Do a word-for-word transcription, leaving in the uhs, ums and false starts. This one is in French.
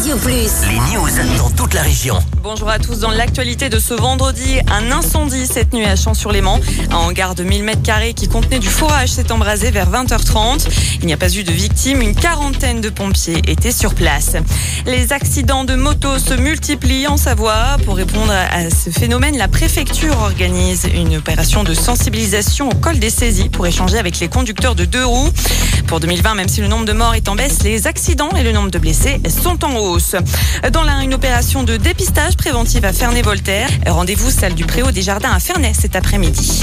Radio Plus. Les news dans toute la région. Bonjour à tous. Dans l'actualité de ce vendredi, un incendie cette nuit à Champs-sur-Léman. Un hangar de mille mètres carrés qui contenait du fourrage s'est embrasé vers vingt heures trente. Il n'y a pas eu de victimes. Une quarantaine de pompiers étaient sur place. Les accidents de moto se multiplient en Savoie. Pour répondre à ce phénomène, la préfecture organise une opération de sensibilisation au col des saisies pour échanger avec les conducteurs de deux roues. Pour deux mille vingt, même si le nombre de morts est en baisse, les accidents et le nombre de blessés sont en hausse. Dans l'Ain, une opération de dépistage préventive à Ferney-Voltaire. Rendez-vous salle du Préau des Jardins à Ferney cet après-midi.